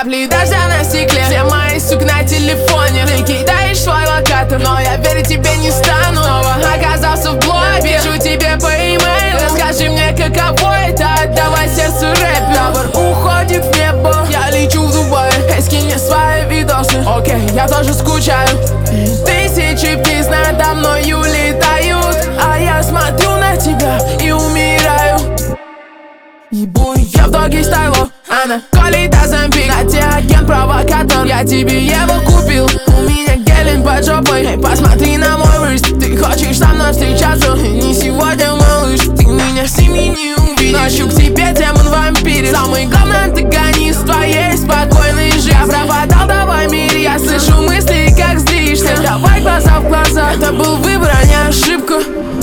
Капли дождя на стекле, все мои сук на телефоне. Ты кидаешь свой локатор, но я верить тебе не стану. Снова оказался в блоге, пишу тебе по имейлу. Расскажи мне, каково это, отдавай сердцу рэп. Табор уходит в небо, я лечу в Дубай. Эй, скинь мне свои видосы, окей, я тоже скучаю. Тысячи птиц надо мною летают, а я смотрю на тебя и умираю. Ебу я в доге стайло, она колит Оземпик. На тебе агент-провокатор, я тебе его купил. У меня гелень под жопой, эй, посмотри на мой рыст. Ты хочешь со мной встречаться, не сегодня, малыш. Ты меня с ними не увидишь, ночью к тебе демон-вампирит. Самый главный антагонист твоей спокойной жизни. Я пропадал, давай мире, я слышу мысли, как злишься. Давай глаза в глаза, это был выбор, а не ошибка.